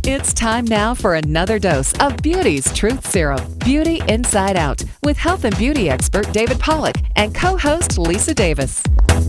It's time now for another dose of Beauty's Truth Serum, Beauty Inside Out, with health and beauty expert David Pollack and co-host Lisa Davis.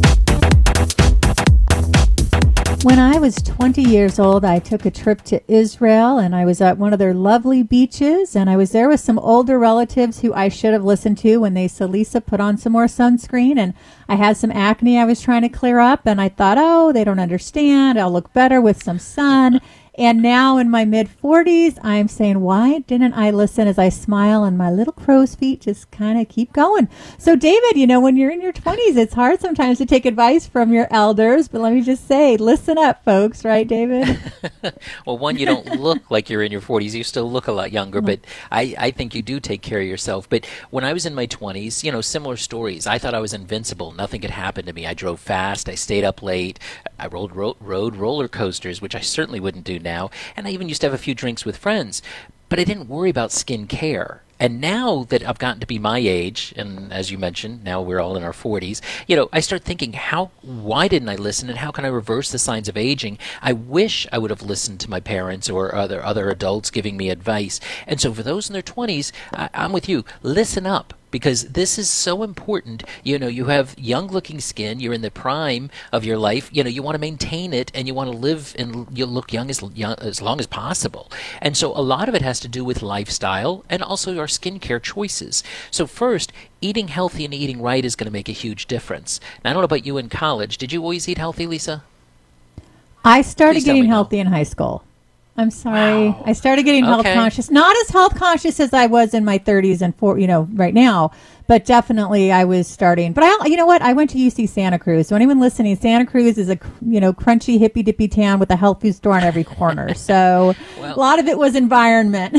When I was 20 years old, I took a trip to Israel, and I was at one of their lovely beaches, and I was there with some older relatives who I should have listened to when they said, Lisa, put on some more sunscreen, and I had some acne I was trying to clear up, and I thought, oh, they don't understand. I'll look better with some sun. And now in my mid-40s, I'm saying, why didn't I listen as I smile and my little crow's feet just kind of keep going? So, David, you know, when you're in your 20s, it's hard sometimes to take advice from your elders. But let me just say, listen up, folks. Right, David? Well, one, you don't look like you're in your 40s. You still look a lot younger. But I think you do take care of yourself. But when I was in my 20s, you know, similar stories. I thought I was invincible. Nothing could happen to me. I drove fast. I stayed up late. I rode roller coasters, which I certainly wouldn't do now, and I even used to have a few drinks with friends, but I didn't worry about skin care. And now that I've gotten to be my age, and as you mentioned, now we're all in our 40s, you know, I start thinking, why didn't I listen, and how can I reverse the signs of aging? I wish I would have listened to my parents or other adults giving me advice. And so for those in their 20s, I'm with you. Listen up. Because this is so important. You know, you have young-looking skin. You're in the prime of your life. You know, you want to maintain it, and you want to live and you look young as long as possible. And so a lot of it has to do with lifestyle and also our skincare choices. So first, eating healthy and eating right is going to make a huge difference. Now, I don't know about you in college. Did you always eat healthy, Lisa? I started getting healthy in high school. I'm sorry. Wow. I started getting health conscious. Not as health conscious as I was in my 30s and right now, but definitely I was starting. But you know what? I went to UC Santa Cruz. So anyone listening, Santa Cruz is a crunchy hippy dippy town with a health food store on every corner. So a lot of it was environment.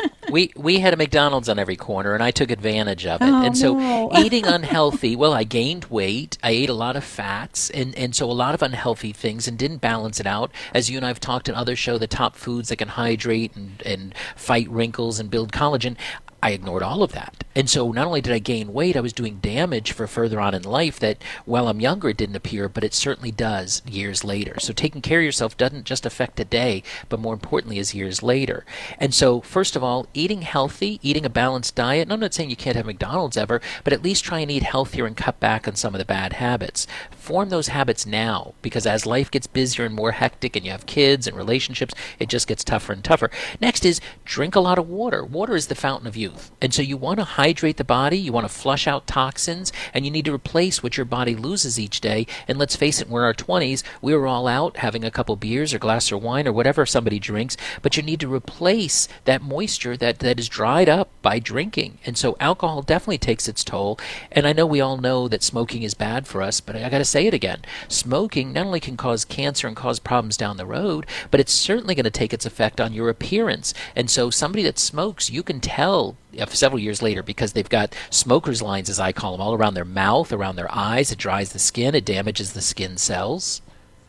We had a McDonald's on every corner, and I took advantage of it. So eating unhealthy, well, I gained weight. I ate a lot of fats, and so a lot of unhealthy things, and didn't balance it out. As you and I have talked in other show, the top foods that can hydrate and fight wrinkles and build collagen, I ignored all of that. And so not only did I gain weight, I was doing damage for further on in life that, while I'm younger, it didn't appear, but it certainly does years later. So taking care of yourself doesn't just affect today, but more importantly is years later. And so, first of all, eating healthy, eating a balanced diet, and I'm not saying you can't have McDonald's ever, but at least try and eat healthier and cut back on some of the bad habits. Form those habits now, because as life gets busier and more hectic and you have kids and relationships, it just gets tougher and tougher. Next is drink a lot of water. Water is the fountain of youth. And so you want to hydrate the body, you want to flush out toxins, and you need to replace what your body loses each day. And let's face it, we're in our 20s, we were all out having a couple beers or glass of wine or whatever somebody drinks, but you need to replace that moisture that is dried up by drinking. And so alcohol definitely takes its toll. And I know we all know that smoking is bad for us, but I got to say it again. Smoking not only can cause cancer and cause problems down the road, but it's certainly going to take its effect on your appearance. And so somebody that smokes, you can tell several years later, because they've got smoker's lines, as I call them, all around their mouth, around their eyes. It dries the skin. It damages the skin cells.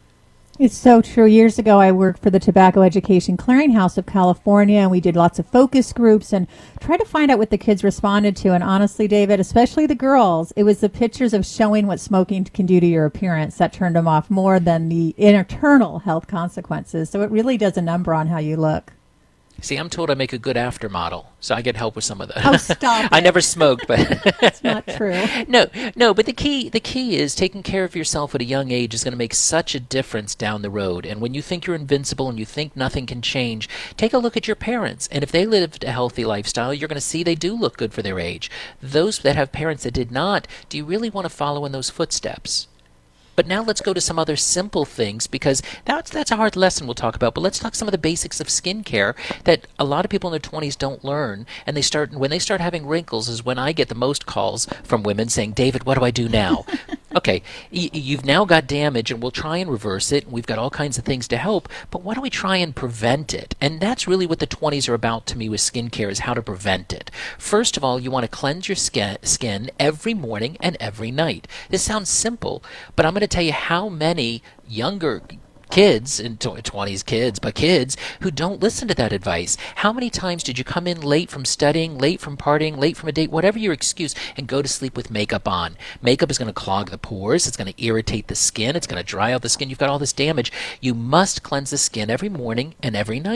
It's so true. Years ago, I worked for the Tobacco Education Clearinghouse of California, and we did lots of focus groups and tried to find out what the kids responded to. And honestly, David, especially the girls, it was the pictures of showing what smoking can do to your appearance that turned them off more than the internal health consequences. So it really does a number on how you look. See, I'm told I make a good after model, so I get help with some of that. Oh, stop it. I never smoked, but that's not true. No, but the key is taking care of yourself at a young age is going to make such a difference down the road. And when you think you're invincible and you think nothing can change, take a look at your parents. And if they lived a healthy lifestyle, you're going to see they do look good for their age. Those that have parents that did not, do you really want to follow in those footsteps? But now let's go to some other simple things, because that's a hard lesson we'll talk about. But let's talk some of the basics of skincare that a lot of people in their 20s don't learn. And when they start having wrinkles is when I get the most calls from women saying, David, what do I do now? Okay, you've now got damage, and we'll try and reverse it. We've got all kinds of things to help, but why don't we try and prevent it? And that's really what the 20s are about to me with skincare, is how to prevent it. First of all, you want to cleanse your skin every morning and every night. This sounds simple, but I'm going to tell you how many younger kids, in 20s kids, but kids who don't listen to that advice. How many times did you come in late from studying, late from partying, late from a date, whatever your excuse, and go to sleep with makeup on? Makeup is going to clog the pores. It's going to irritate the skin. It's going to dry out the skin. You've got all this damage. You must cleanse the skin every morning and every night.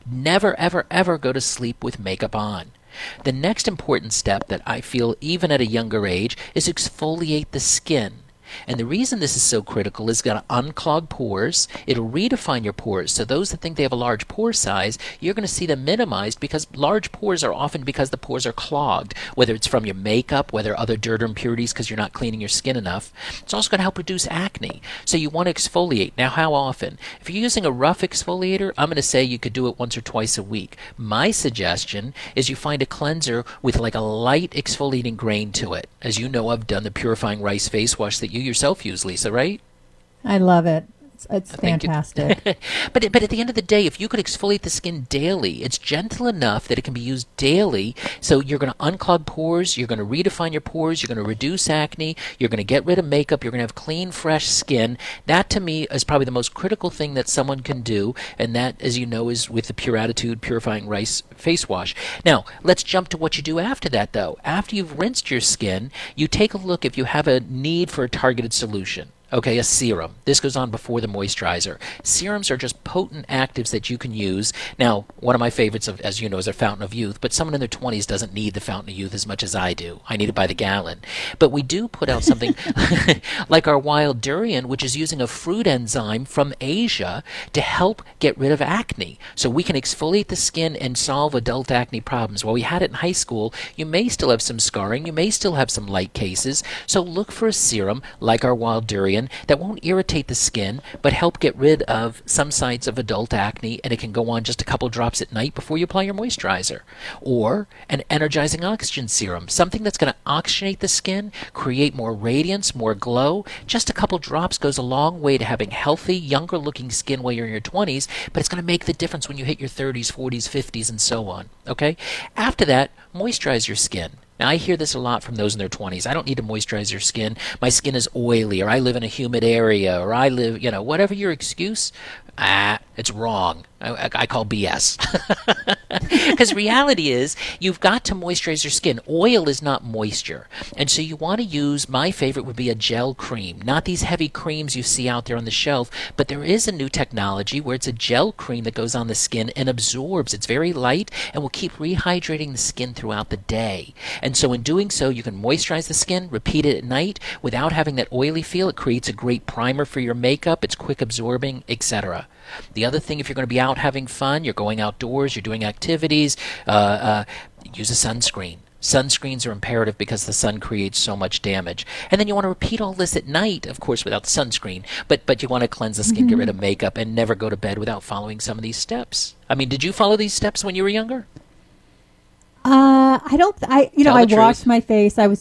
Never, ever, ever go to sleep with makeup on. The next important step that I feel even at a younger age is exfoliate the skin. And the reason this is so critical is it's going to unclog pores. It'll redefine your pores. So those that think they have a large pore size, you're going to see them minimized because large pores are often because the pores are clogged, whether it's from your makeup, whether other dirt or impurities because you're not cleaning your skin enough. It's also going to help reduce acne. So you want to exfoliate. Now, how often? If you're using a rough exfoliator, I'm going to say you could do it once or twice a week. My suggestion is you find a cleanser with like a light exfoliating grain to it. As you know, I've done the Purifying Rice Face Wash that you yourself use, Lisa, right? I love it. It's fantastic. But at the end of the day, if you could exfoliate the skin daily, it's gentle enough that it can be used daily. So you're going to unclog pores, you're going to redefine your pores, you're going to reduce acne, you're going to get rid of makeup, you're going to have clean, fresh skin. That, to me, is probably the most critical thing that someone can do, and that, as you know, is with the Pure Attitude Purifying Rice Face Wash. Now, let's jump to what you do after that, though. After you've rinsed your skin, you take a look if you have a need for a targeted solution. Okay, a serum. This goes on before the moisturizer. Serums are just potent actives that you can use. Now, one of my favorites, as you know, is a Fountain of Youth, but someone in their 20s doesn't need the Fountain of Youth as much as I do. I need it by the gallon. But we do put out something like our Wild Durian, which is using a fruit enzyme from Asia to help get rid of acne. So we can exfoliate the skin and solve adult acne problems. While we had it in high school, you may still have some scarring, you may still have some light cases, so look for a serum like our Wild Durian that won't irritate the skin but help get rid of some signs of adult acne, and it can go on just a couple drops at night before you apply your moisturizer. Or an energizing oxygen serum, something that's going to oxygenate the skin, create more radiance, more glow. Just a couple drops goes a long way to having healthy, younger looking skin while you're in your 20s, but it's going to make the difference when you hit your 30s, 40s, 50s, and so on. Okay? After that, moisturize your skin. Now, I hear this a lot from those in their 20s. I don't need to moisturize your skin. My skin is oily, or I live in a humid area, or I live, whatever your excuse, it's wrong. I call BS. Because reality is, you've got to moisturize your skin. Oil is not moisture. And so you want to use, my favorite would be a gel cream. Not these heavy creams you see out there on the shelf, but there is a new technology where it's a gel cream that goes on the skin and absorbs. It's very light and will keep rehydrating the skin throughout the day. And so in doing so, you can moisturize the skin, repeat it at night without having that oily feel. It creates a great primer for your makeup. It's quick absorbing, etc. The other thing, if you're going to be out having fun, you're going outdoors, you're doing activities, use a sunscreen. Sunscreens are imperative because the sun creates so much damage. And then you want to repeat all this at night, of course, without the sunscreen. But you want to cleanse the skin, get rid of makeup, and never go to bed without following some of these steps. I mean, did you follow these steps when you were younger? I washed my face. I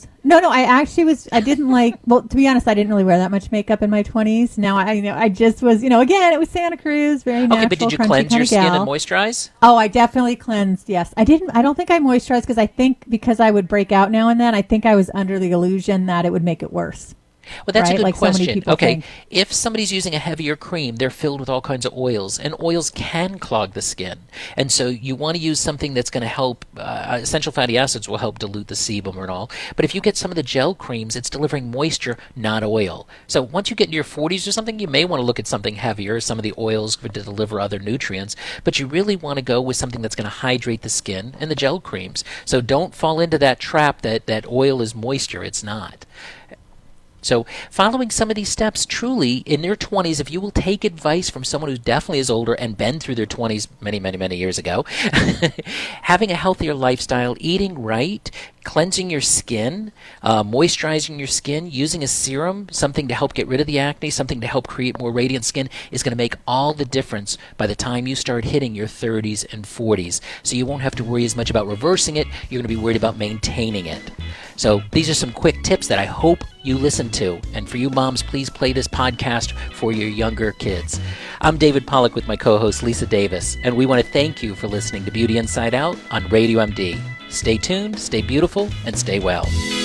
to be honest, I didn't really wear that much makeup in my 20s. Now I just was, again, it was Santa Cruz, very natural. Okay, but did you cleanse your skin and moisturize? Oh, I definitely cleansed, yes. I don't think I moisturized because I would break out now and then. I think I was under the illusion that it would make it worse. Well, that's right? a good question. So many people Okay, think. if somebody's using a heavier cream, they're filled with all kinds of oils, and oils can clog the skin. And so you want to use something that's going to help, essential fatty acids will help dilute the sebum and all. But if you get some of the gel creams, it's delivering moisture, not oil. So once you get into your 40s or something, you may want to look at something heavier, some of the oils to deliver other nutrients, but you really want to go with something that's going to hydrate the skin, and the gel creams. So don't fall into that trap that oil is moisture. It's not. So following some of these steps, truly, in their 20s, if you will take advice from someone who definitely is older and been through their 20s many, many, many years ago, having a healthier lifestyle, eating right, cleansing your skin, moisturizing your skin, using a serum, something to help get rid of the acne, something to help create more radiant skin, is going to make all the difference by the time you start hitting your 30s and 40s. So you won't have to worry as much about reversing it. You're going to be worried about maintaining it. So these are some quick tips that I hope you listen to. And for you moms, please play this podcast for your younger kids. I'm David Pollack with my co-host Lisa Davis, and we want to thank you for listening to Beauty Inside Out on Radio MD. Stay tuned, stay beautiful, and stay well.